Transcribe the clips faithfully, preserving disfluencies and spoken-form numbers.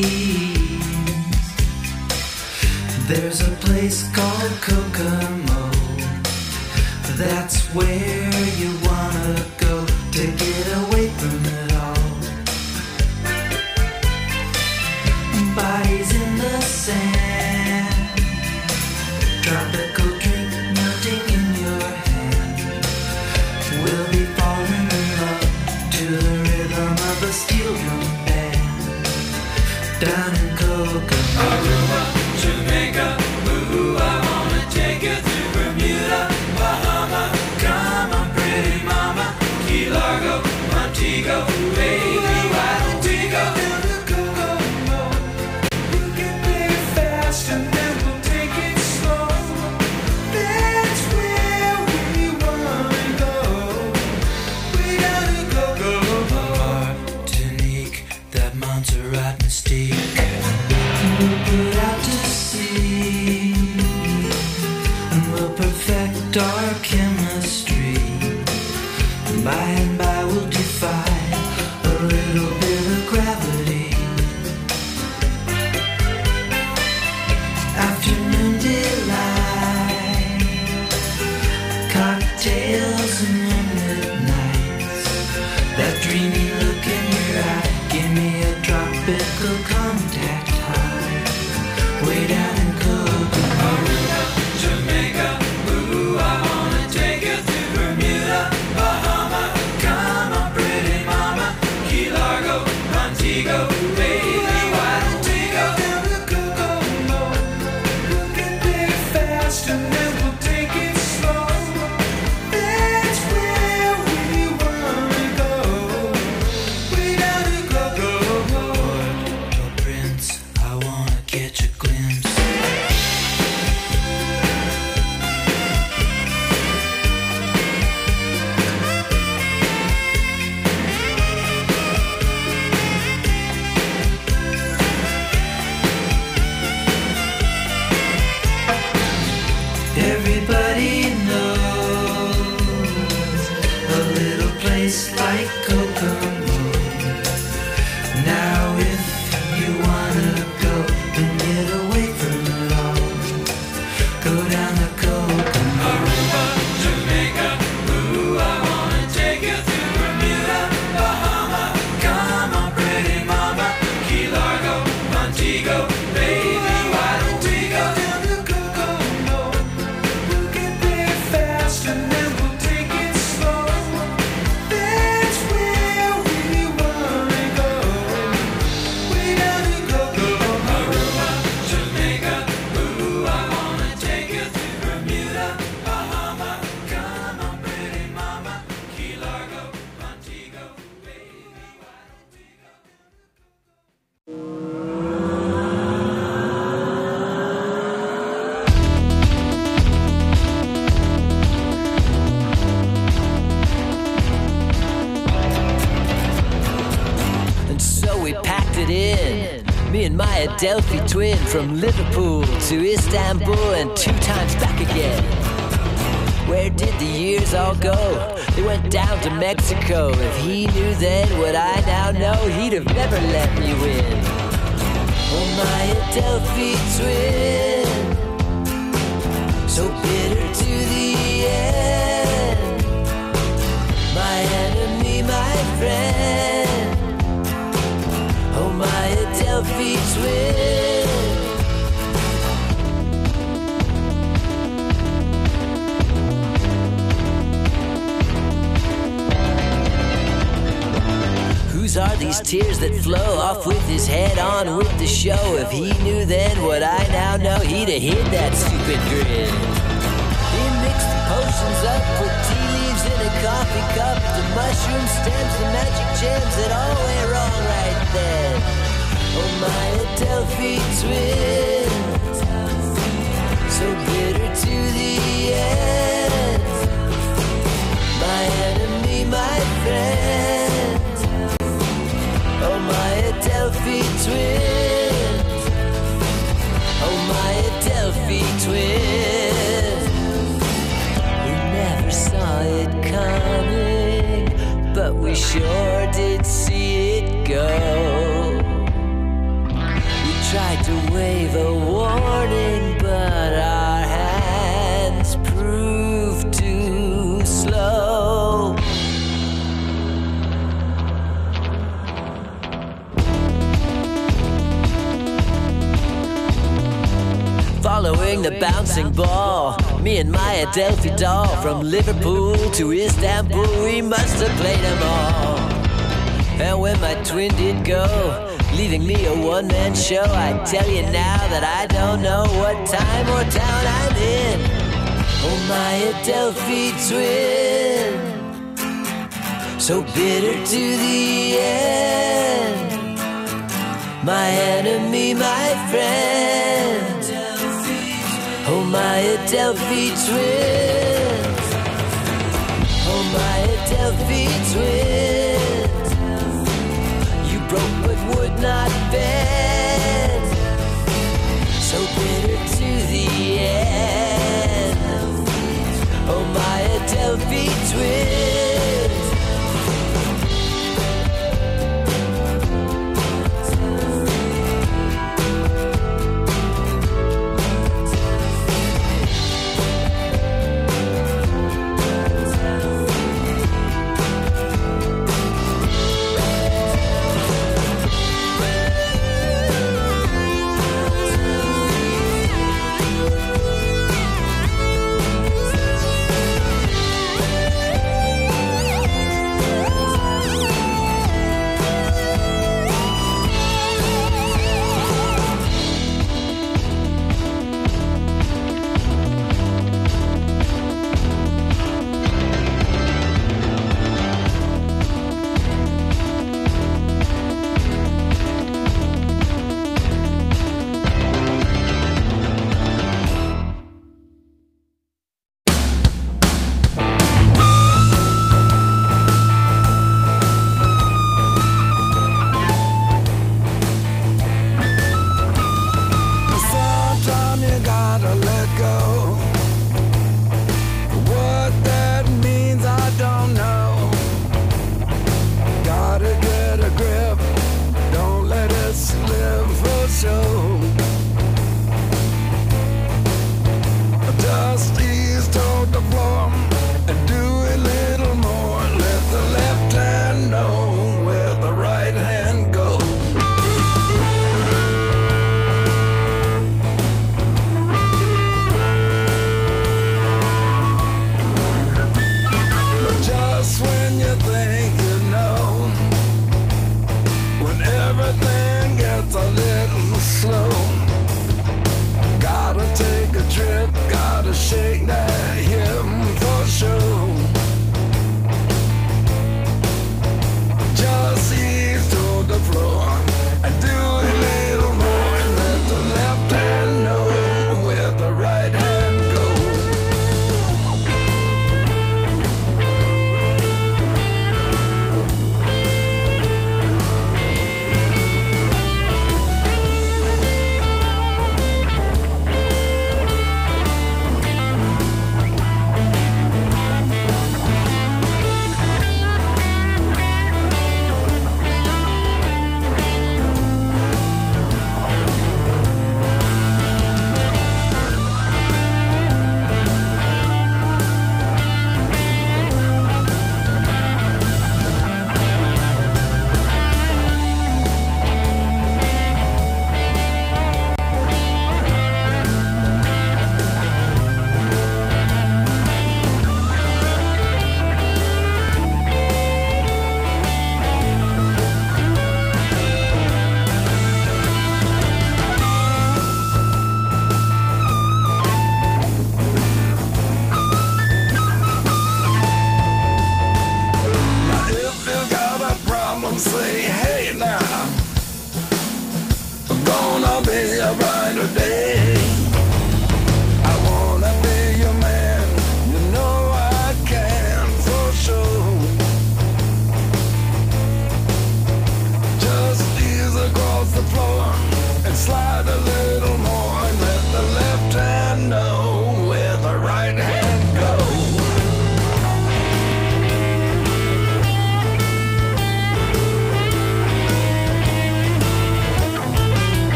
There's a place called Kokomo. That's where you wanna go to get away from it all. Bodies in the sand, tropical drink melting in your hand. We'll be falling in love to the rhythm of a steel drum band. Down in Kokomo, Aruba, Jamaica, ooh, I wanna take you to Bermuda, Bahama, come on pretty mama, Key Largo, Montego, baby, why don't we go down to Kokomo? We'll get there fast and then we'll take it slow. That's where we wanna go. We gotta go, go, go. Martinique, that Montserrat mystique. We'll put out to sea and we'll perfect our chemistry. By and by we'll defy a little bit of gravity. Afternoon delight, cocktails and moonlit nights. That dreamy look in your eye, give me a tropical contact high. Way down in Kokomo, Aruba, Jamaica, ooh, I wanna take you to Bermuda, Bahama, come on pretty mama, Key Largo, Montego, baby, why don't we go down to Kokomo? We'll get there fast and then we'll take it slow. That's where we wanna go. We gotta go, go, go. Port-au-Prince, I wanna catch a glimpse. Everybody knows a little place like Kokomo. Now if you wanna go and get away from it all, go down to Kokomo, Aruba, Jamaica, ooh, I wanna take you to Bermuda, Bahama, come on pretty mama, Key Largo, Montego, baby, why don't we go down to Kokomo? We'll get there fast and then we'll take it slow. That's where we wanna go. We gotta go, go, Aruba, Jamaica, ooh, I wanna take you to Bermuda, Bahama, come on pretty mama, Key Largo, Montego, baby, why don't we go? And so we packed it in. Me and my Adelphi twin from Liverpool to Istanbul and two times back again. Where did the years all go? They went down to Mexico. If he knew then what I now know, he'd have never let me win. Oh, my Adelphi twin, so bitter to the end. My enemy, my friend. Oh, my Adelphi twin. Whose are these tears that flow off with his head on with the show? If he knew then what I now know, he'd have hid that stupid grin. He mixed the potions up, put tea leaves in a coffee cup, the mushroom stems, the magic gems that all went wrong right then. Oh, my Adelphi twin, so bitter to the end. My enemy, my friend. Oh, my Adelphi twin. Oh, my Adelphi twin. We never saw it coming, but we sure did see it go. tried to wave a warning, but our hands proved too slow. Following the bouncing ball, me and my Adelphi doll, from Liverpool to Istanbul, we must have played them all. And when my twin did go, leaving me a one-man show, I tell you now that I don't know what time or town I'm in. Oh, my Adelphi twin, so bitter to the end. My enemy, my friend. Oh, my Adelphi twins. Oh, my Adelphi twins. You broke but would not bend. So bitter to the end. Oh, my Adelphi twins.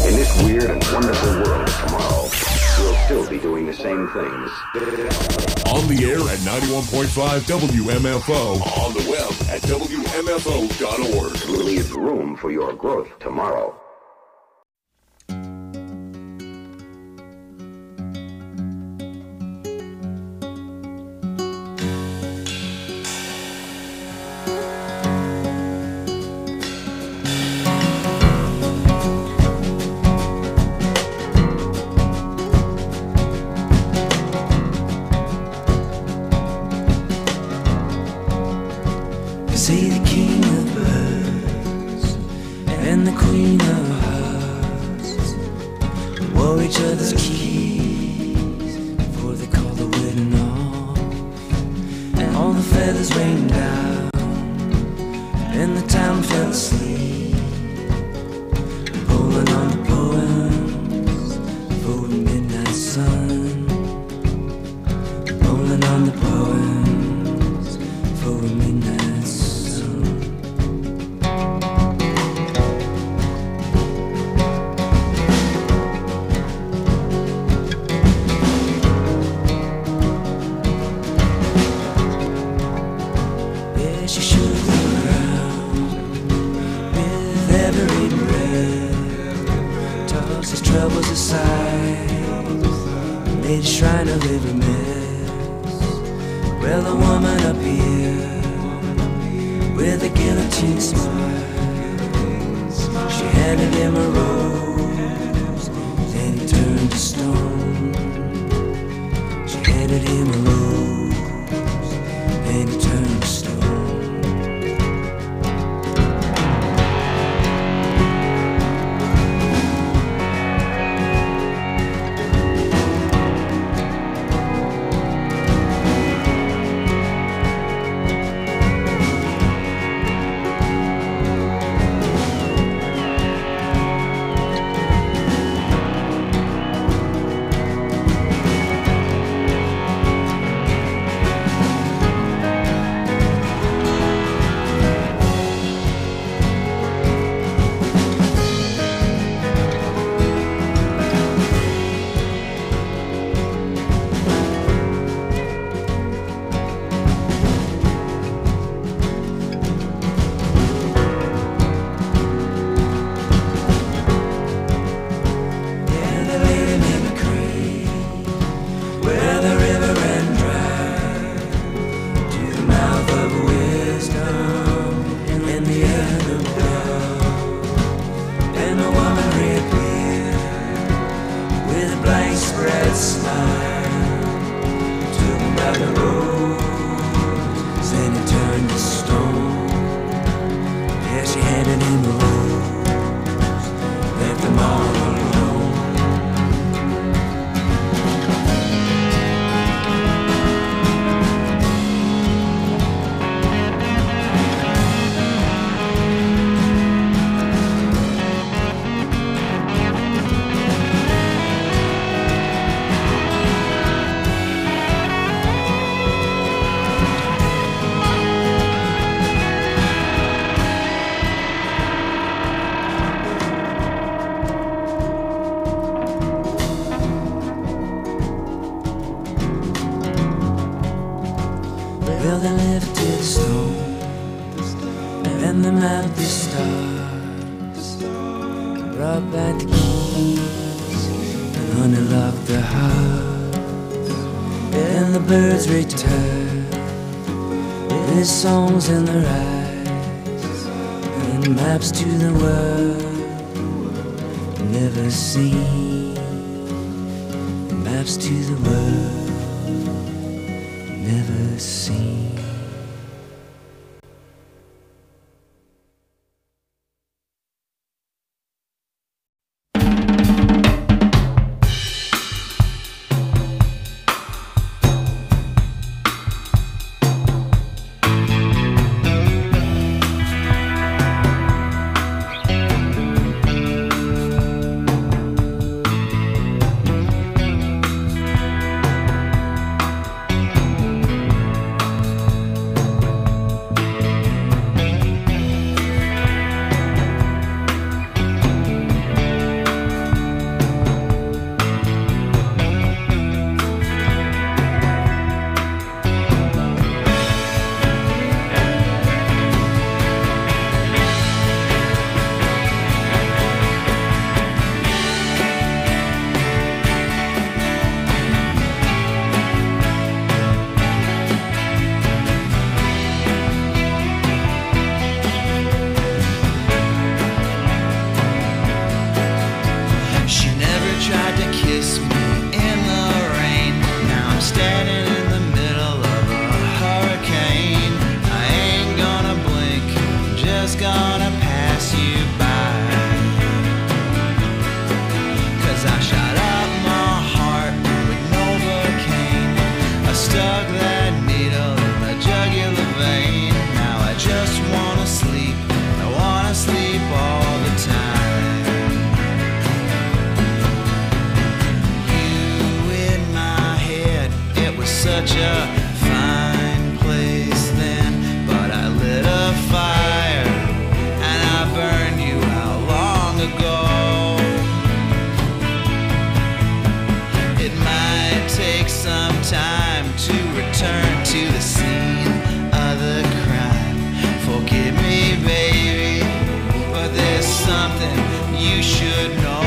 In this weird and wonderful world, tomorrow, we'll still be doing the same things. On the air at ninety-one point five W M F O. On the web at W M F O dot org. We'll leave room for your growth tomorrow. See the king of birds and the queen of hearts wore each other's keys before they called the wedding off. And all the feathers rained down and the town fell asleep, pulling on the poems for the midnight sun, pulling on the poems for a midnight sun. Yeah, she shook the ground with every breath, tossed his troubles aside, made a shrine of every mess. Well, the woman up here with a guillotine smile, she handed him a rose, then he turned to stone. She handed him a rose, then he turned to stone. Well, they lifted stone and they melted the stars, brought back the keys and honey locked the heart. And the birds returned with songs in their eyes and maps to the world never seen, maps to the world never seen. such a fine place then, but I lit a fire and I burned you out long ago. It might take some time to return to the scene of the crime. Forgive me, baby, but there's something you should know.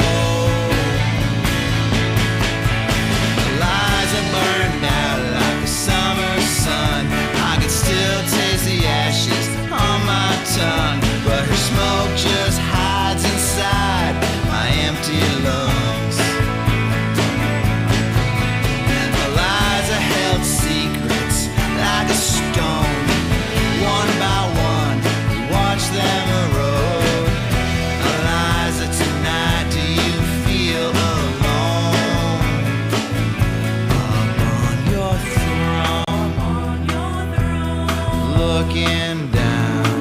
Lies are burned out like a summer sun. I can still taste the ashes on my tongue, but her smoke just hides inside my empty lungs. Lies are held secrets like a stone. One by one, we watch them erode. Eliza, tonight, do you feel alone? Up on your throne, looking down.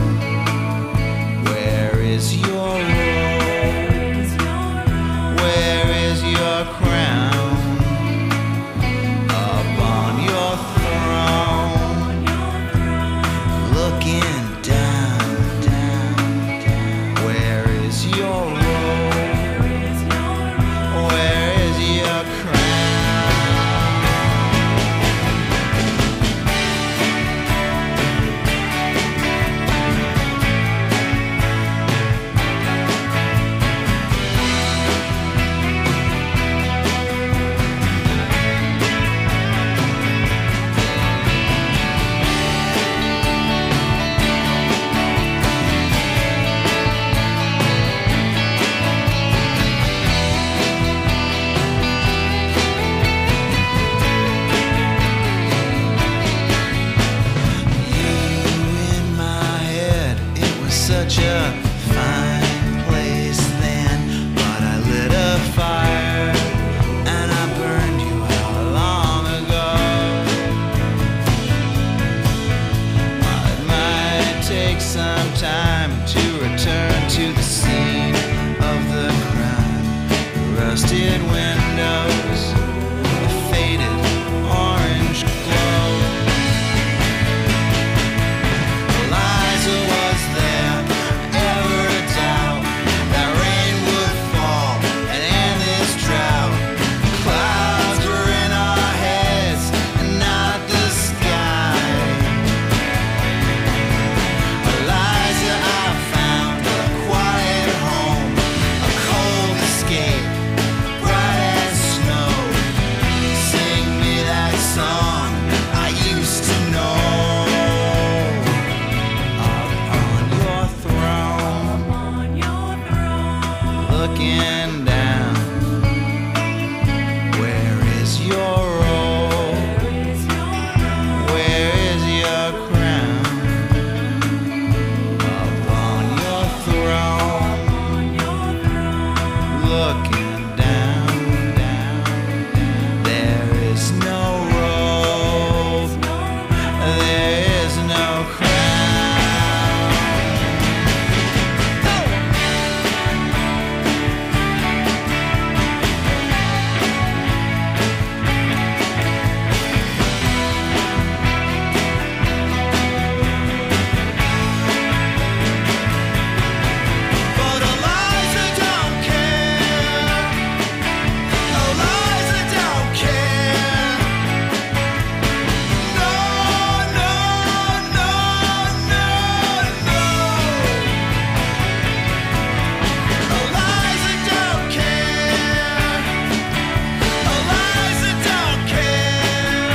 Where is your robe? Where is your crown? Up on your throne, looking down, down, down. Where is your robe? Where is your crown? Such a fine place then, but I lit a fire and I burned you out long ago. It might take some time to return to the scene of the crime. Rusted windows, a faded orange glow. Eliza, was there ever a doubt that rain would fall and end this drought? Clouds were in our heads and not the sky. Eliza, I found a quiet home, a cold escape, bright as snow. Sing me that song I used to know. Looking down, where is your robe? Where is your crown? Up on your throne, looking down, down, down. There is no robe, there is no crown. But Eliza don't care. Eliza don't care. No, no, no, no, no. Eliza don't care. Eliza don't care.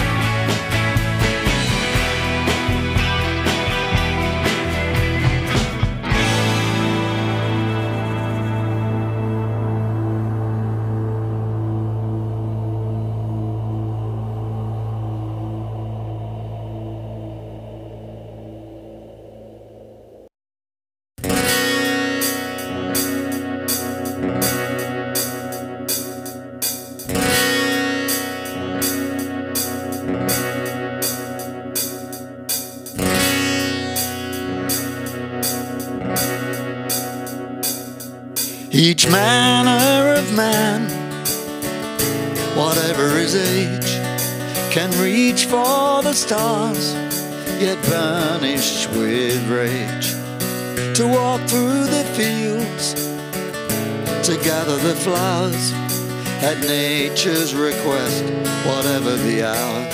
Each manner of man, whatever his age, can reach for the stars, yet vanish with rage. To walk through the fields, to gather the flowers, at nature's request, whatever the hours.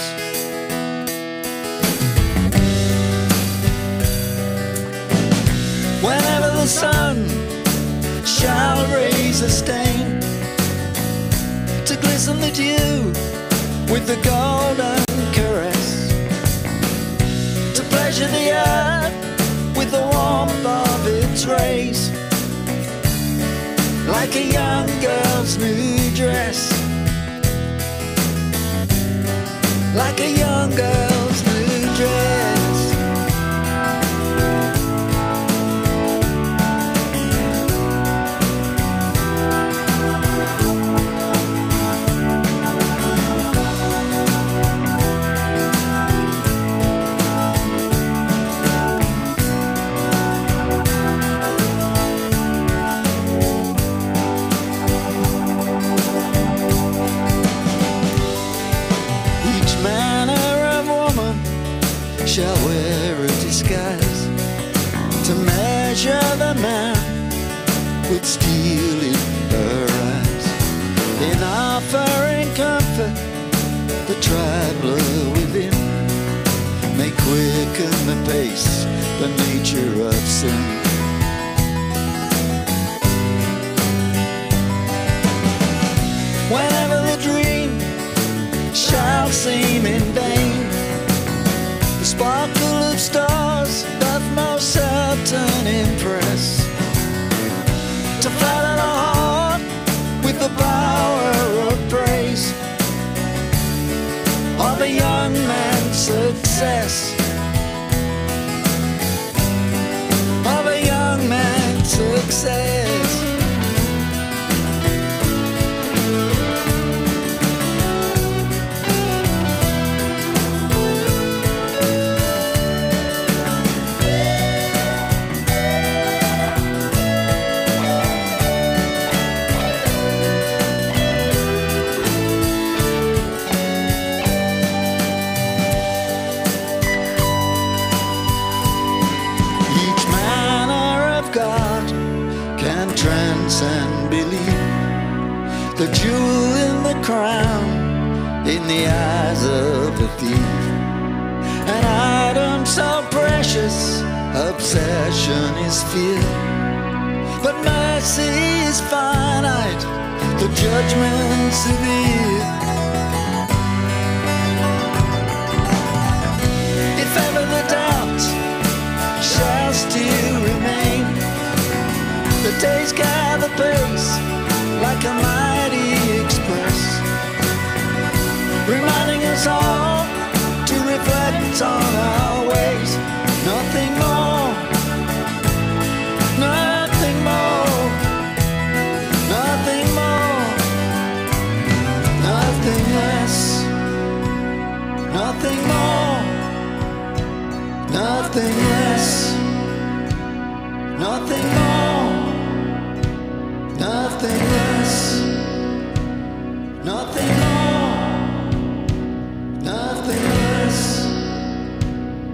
Whenever the sun shall raise a stain, to glisten the dew with the golden caress, to pleasure the earth with the warmth of its rays, like a young girl's new dress, like a young girl's new dress. Shall wear a disguise to measure the man with steel in her eyes. In offering comfort, the traveler within may quicken the pace, the nature of sin. Whenever the dream shall seem in vain, the sparkle of stars doth most certain impress, to flatter the heart with the power of praise of a young man's success, of a young man's success. Transcend belief, the jewel in the crown, in the eyes of a thief. An item so precious, obsession is fear, but mercy is finite, the judgment severe. If ever the doubt shall still remain, the days gather pace like a mighty express, reminding us all to reflect on our ways. Nothing more, nothing more, nothing more, nothing less, nothing more, nothing less, nothing more. Nothing less, nothing more, nothing less,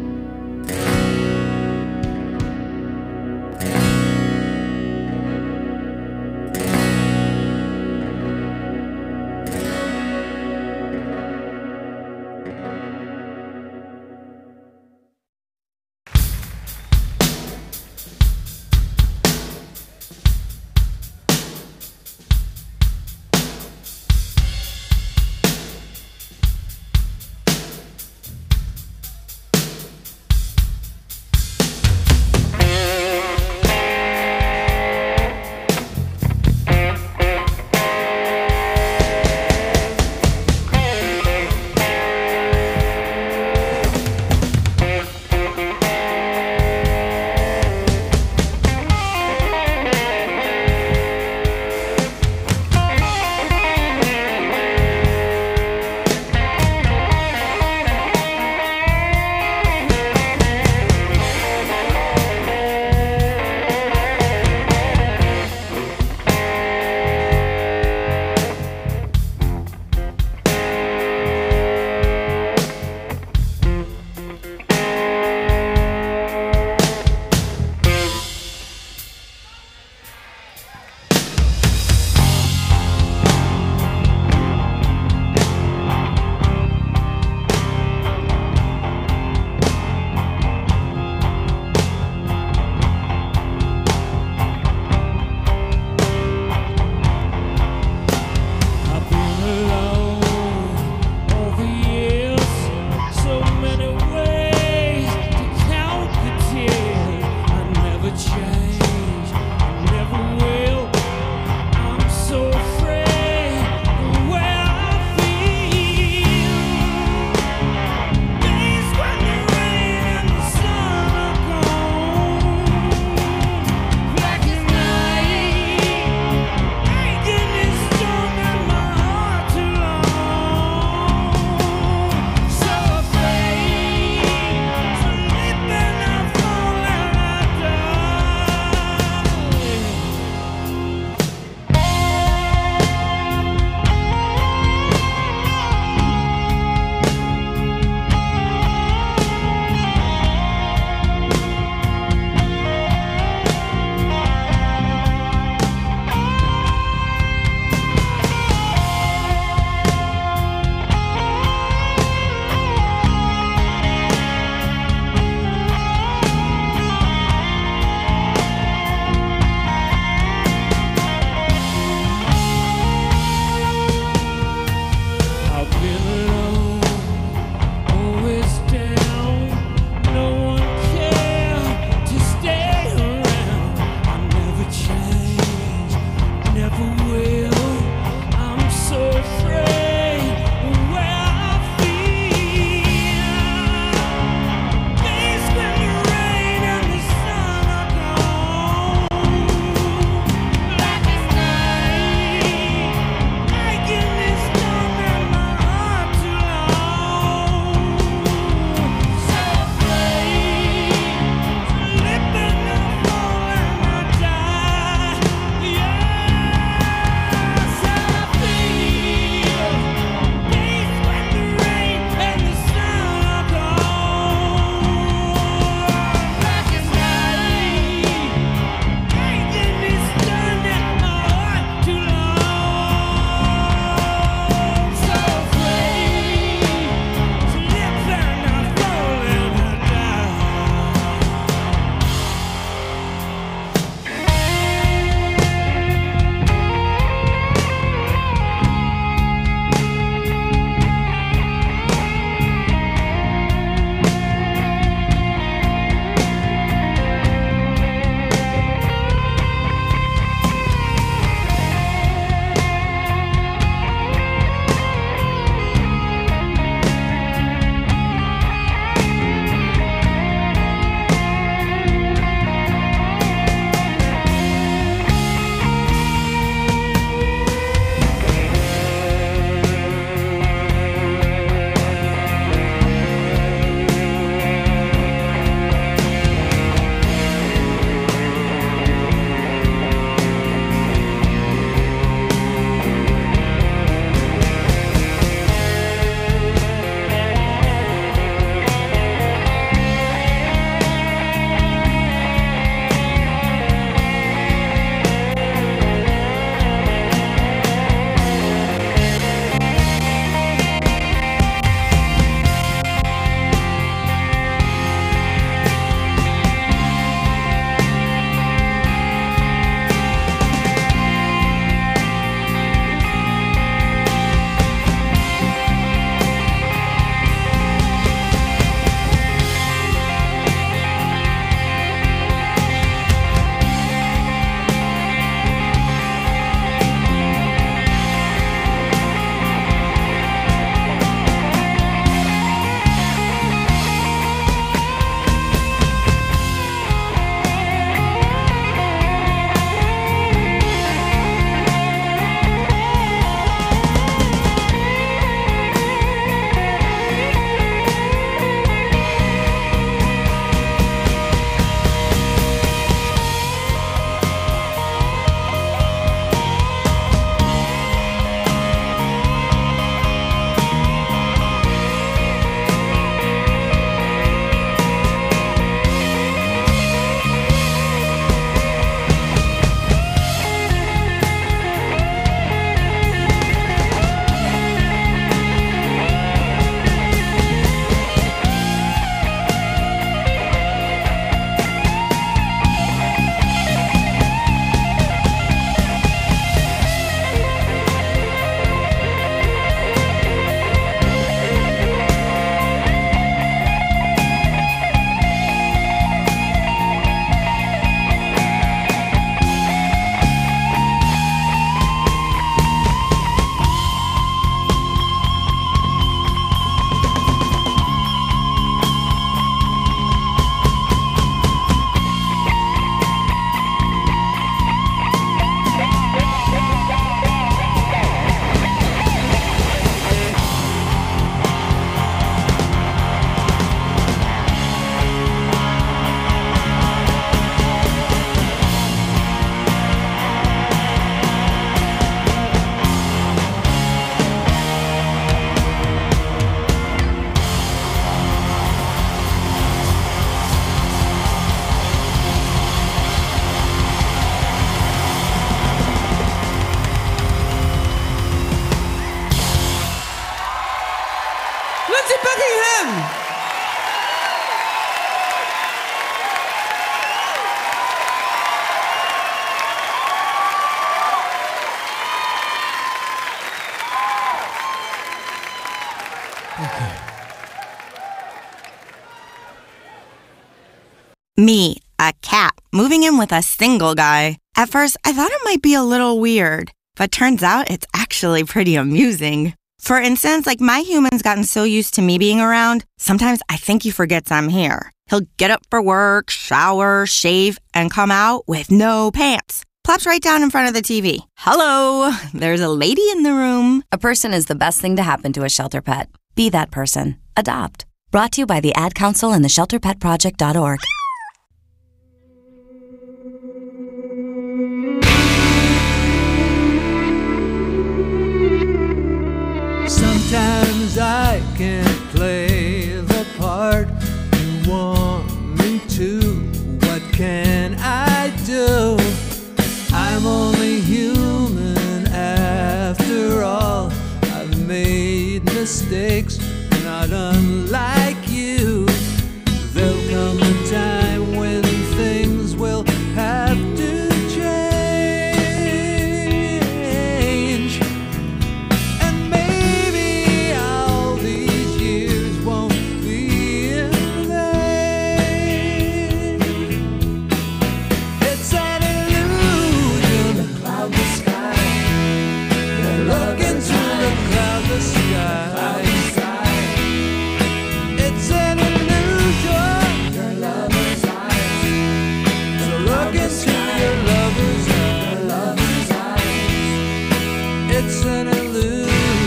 Buckingham! Me, a cat, moving in with a single guy. At first, I thought it might be a little weird, but turns out it's actually pretty amusing. For instance, like my human's gotten so used to me being around, sometimes I think he forgets I'm here. He'll get up for work, shower, shave, and come out with no pants. Plops right down in front of the T V. Hello, there's a lady in the room. A person is the best thing to happen to a shelter pet. Be that person. Adopt. Brought to you by the Ad Council and the shelter pet project dot org. Sometimes I can't play the part you want me to. What can I do? I'm only human after all. I've made mistakes, not unlike you. There'll come a time when things will have to change. And maybe all these years won't be in vain. It's an illusion. The cloudless sky. Look into the cloudless sky. It's an illusion. Your lover's eyes. So look into your lover's eyes. It's an illusion.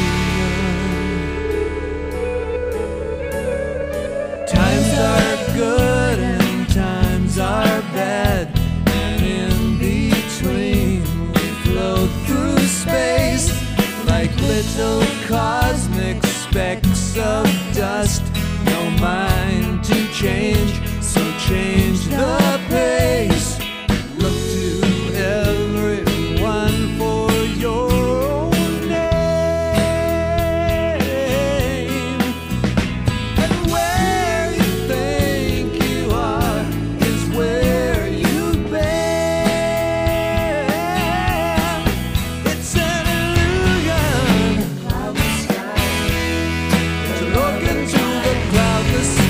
Times are good and times are bad, and in between we float through space like little cosmic specks of dust. No mind to change, so change the pace. Look to everyone for your own name. And where you think you are is where you've been. It's an illusion. Cloudless sky. To look into the cloudless sky.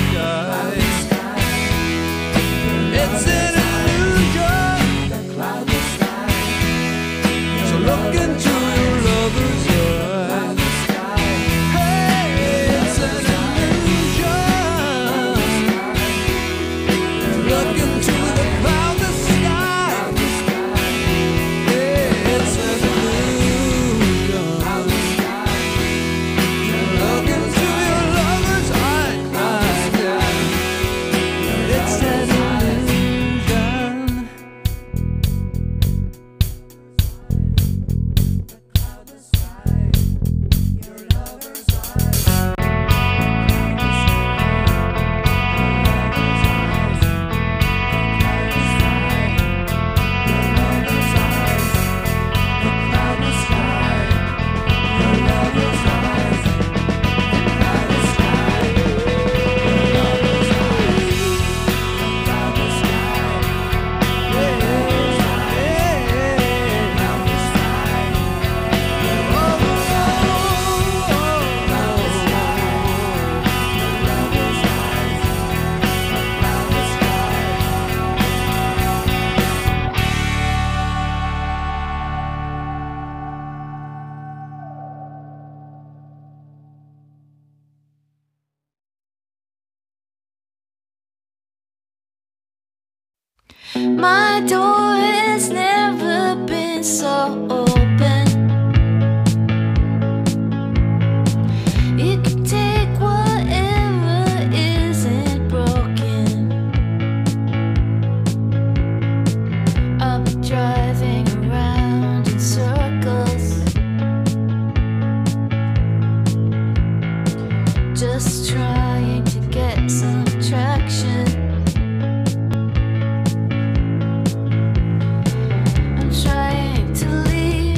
It's an illusion. The cloudless sky. So look into your lover's eyes. Hey, it's an illusion. Look into the cloudless sky. Hey, it's an illusion. Look into your lover's eyes. It's an illusion. My door has never been so open. You can take whatever isn't broken. I'll be driving around in circles, just trying to get some traction. Trying to leave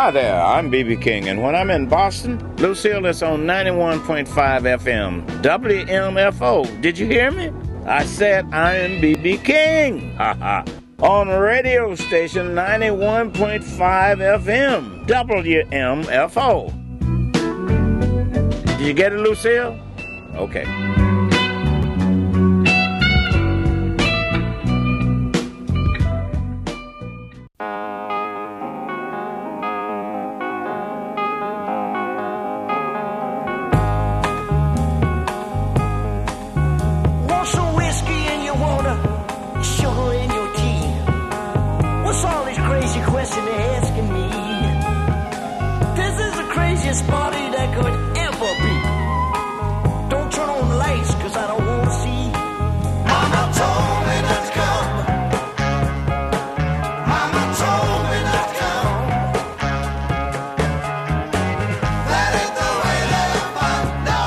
Hi there, I'm B B King, and when I'm in Boston, Lucille is on ninety-one point five F M, W M F O. Did you hear me? I said I am B B King. Ha ha. On radio station ninety-one point five F M, W M F O. Did you get it, Lucille? Okay. Want some whiskey in your water, sugar in your tea? What's all these crazy questions they're asking me? This is the craziest party that could ever be. Don't turn on the lights, cause I don't wanna see. Mama told me not to come. Mama told me not to come. That ain't the way to have fun, no.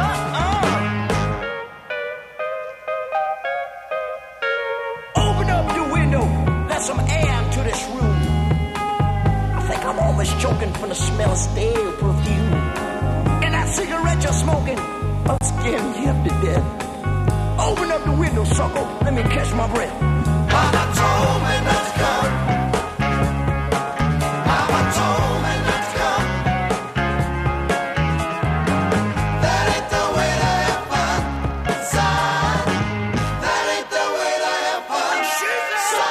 Uh-uh. Open up your window, let some air to this room. I think I'm almost choking from the smell of stale perfume. And that cigarette you're smoking, I'm scaring you up to death. Open up the window, sucker, let me catch my breath. Mama told me not to come. Mama told me not to come. That ain't the way to have fun, son. That ain't the way to have fun, son.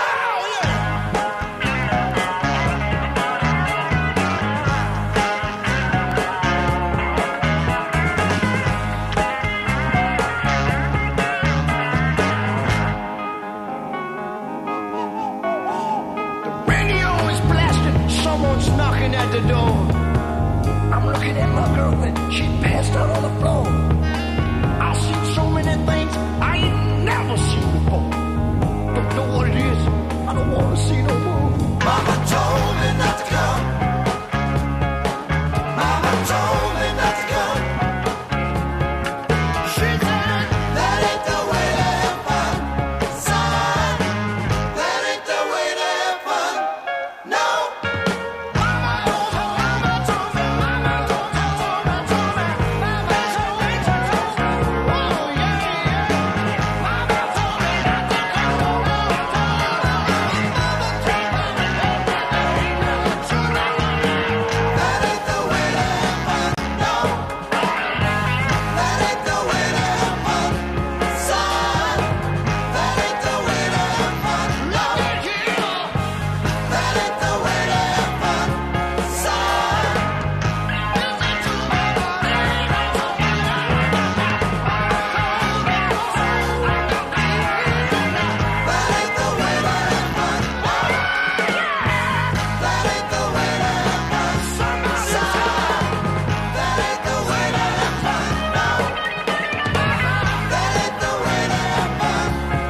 Radio is blasting, someone's knocking at the door. I'm looking at my girlfriend, she passed out on the floor. I've seen so many things I ain't never seen before. Don't know what it is, I don't wanna see no more. Mama told me not to come. Mama told me not to come. She said that ain't the way to have fun, son. That ain't the way to have fun, no. Mama told me, mama told me, mama told me, mama told me, mama told me, oh yeah, yeah. Mama told me not to come, mama told me, that ain't the way to have fun, no. That ain't the way to have fun, son. That ain't the way to have fun, no. That ain't the way to have fun, son. That ain't the way to have fun, no. That ain't the way to have fun, son. That ain't the way to have fun, no. That ain't the way to have fun,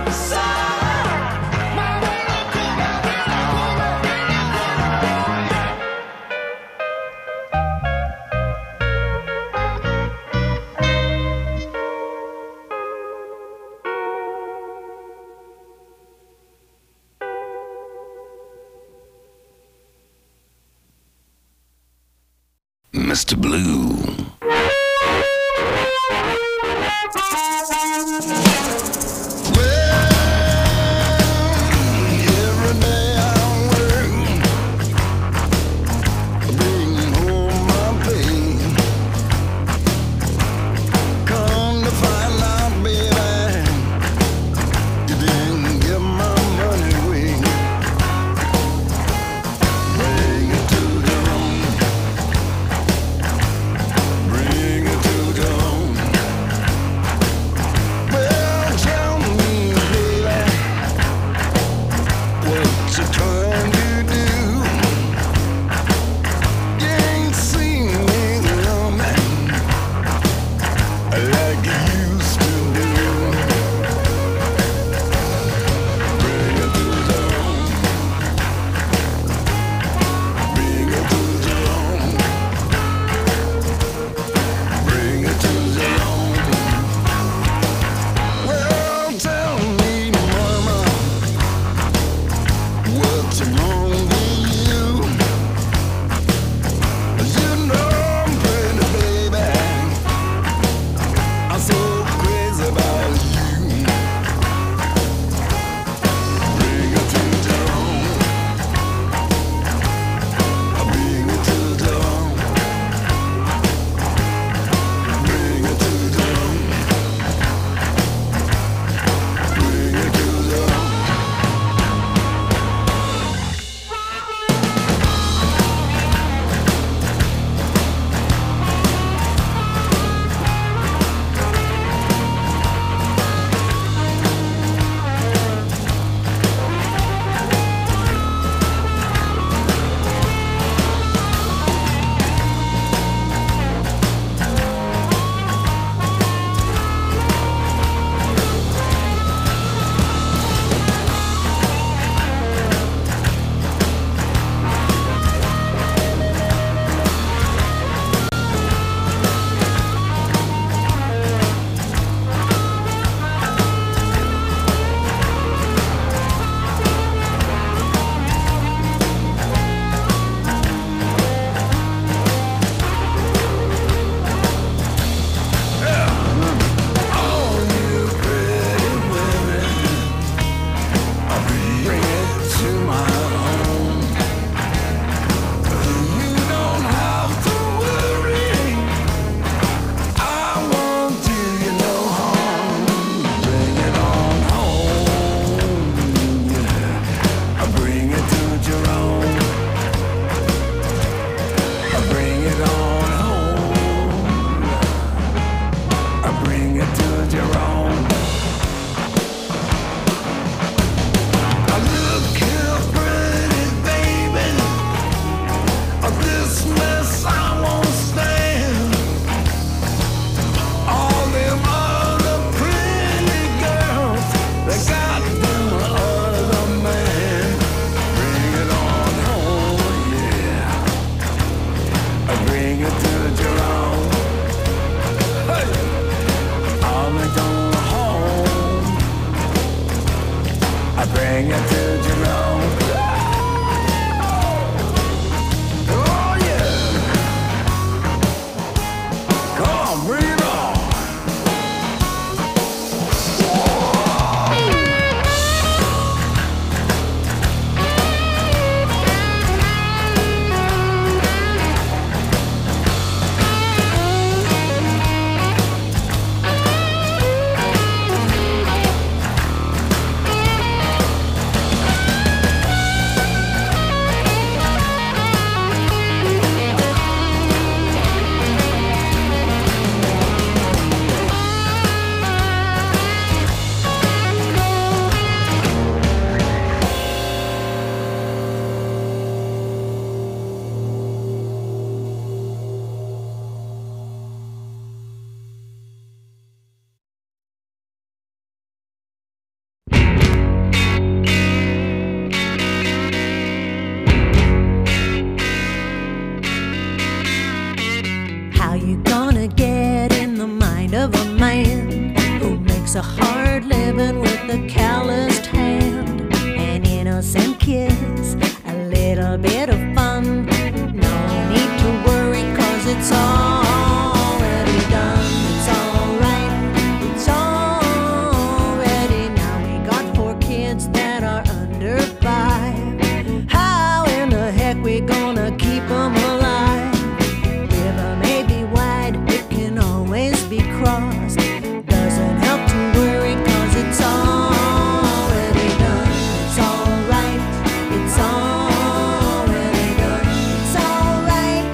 Mister Blue. Every day I work, bring home my pay. Come to find out, baby, you didn't give my money away. Bring it to the room, Can you tell you know? Oh yeah. Come on, bring it on. How you gonna get in the mind of a man who makes a hard living with a calloused hand? An innocent kiss, a little bit of fun. No need to worry, cause it's already done. It's alright, it's already now. We got four kids that are under five. How in the heck we gonna keep them alive? River may be wide, it can always be crossed. Doesn't help to worry, cause it's already done. It's alright, it's already done. It's alright.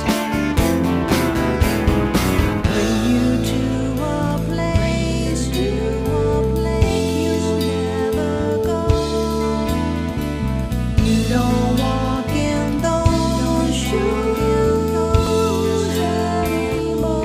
Bring you to a place, to a place you never go. You don't walk in those shoes anymore.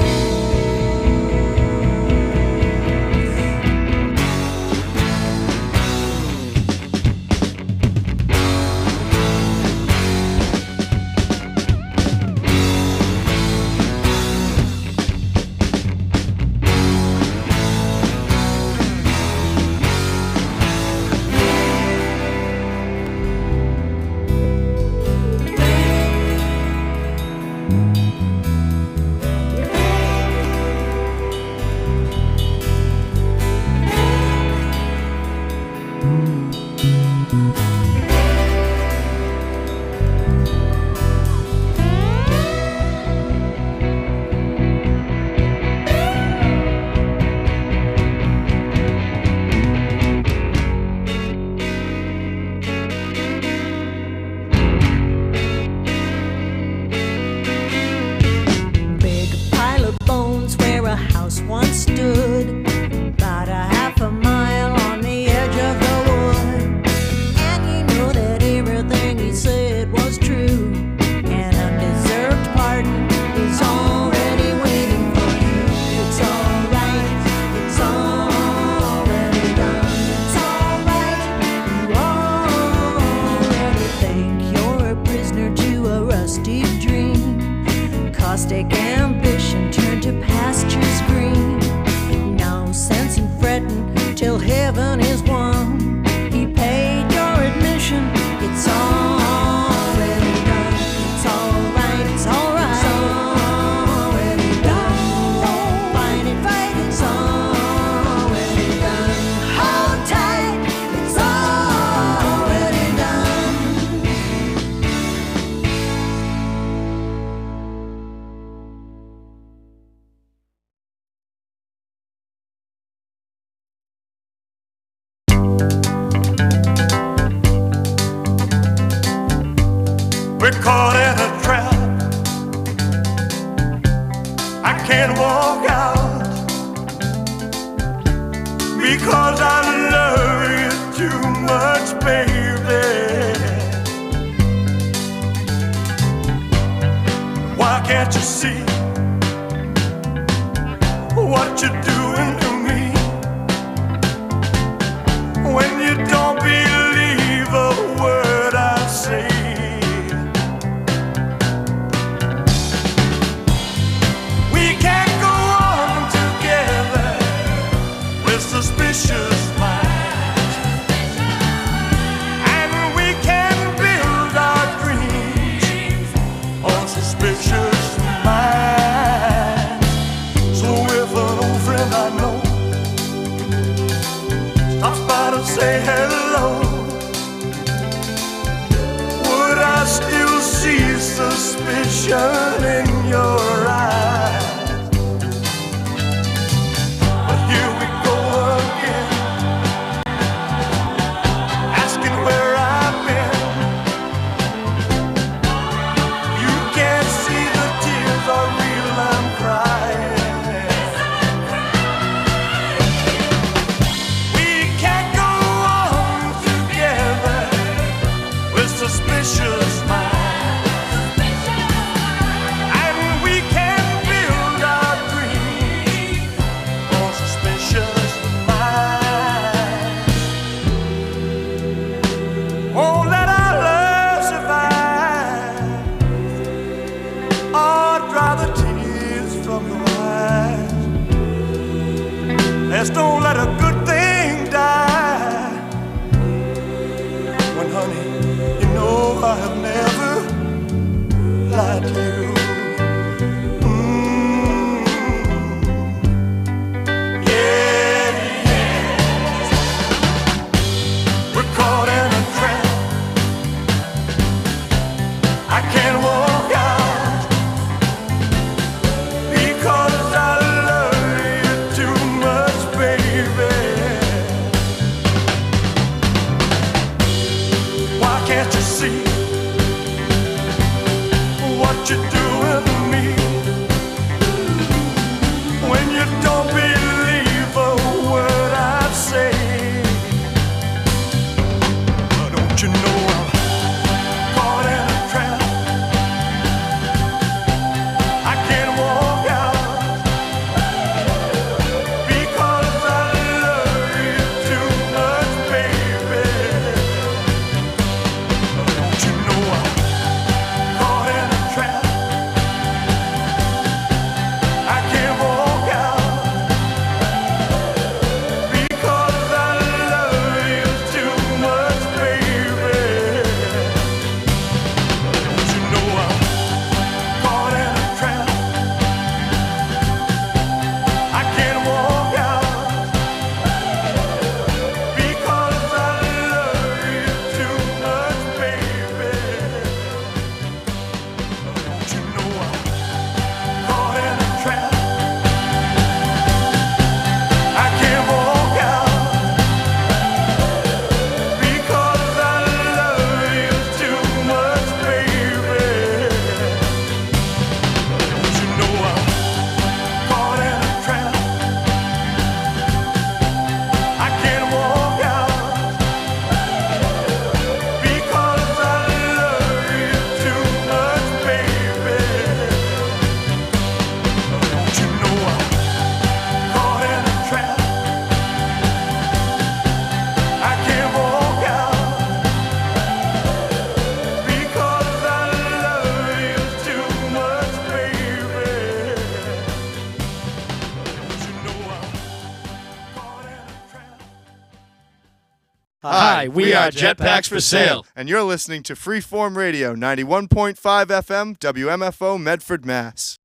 Big pile of bones where a house once stood, about a half a mile on the edge of the wood. And you know that everything he said was true. An undeserved pardon is already waiting for you. It's alright, it's already done. It's alright, you already think you're a prisoner to a rusty dream. Caustic ambition turned to pastures green. No sense in fretting till heaven is won. He paid your admission. It's already done. It's alright. It's alright. It's already done. Don't fight it, fight. It's already done. Hold tight. It's already done. We're caught in a trap. I can't walk out because I love you too much, baby. Why can't you see what you're doing to me? When you don't believe a word I say. We can't go on together with suspicious minds. say hello, would I still see suspicion in your eyes? But here we go again, asking where I've been. You can't see the tears are real, I'm crying. We can't go on together with suspicious minds, and we can't build our dreams on suspicious minds. Won't let our love survive or dry the tears from your eyes. Let's don't let a good thing die. When, honey, you know I have never lied to you. Mm. Yeah, yeah. We're caught in a trap. I can't walk out because I love you too much, baby. Why can't you see what you're doing to me? When you don't believe a word I say, don't you know I'm caught in a trap? I can't walk out because I love you too much, baby. Don't you know I'm caught in a trap? I can't walk out because I love you too much, baby. Don't you know I'm caught in a trap? I can't walk out because I love you too much, baby. Don't you know I'm caught in a trap? I can't walk out because I love you too much, baby. Don't you know I'm caught in a trap? I can't walk out because I love you too much, baby. Don't you know I'm caught in a trap? I can't walk out because I love you too much, baby. Don't you know I'm caught in a trap? Hi, we are Jetpacks for Sale. And you're listening to Freeform Radio, ninety-one point five F M, W M F O, Medford, Mass.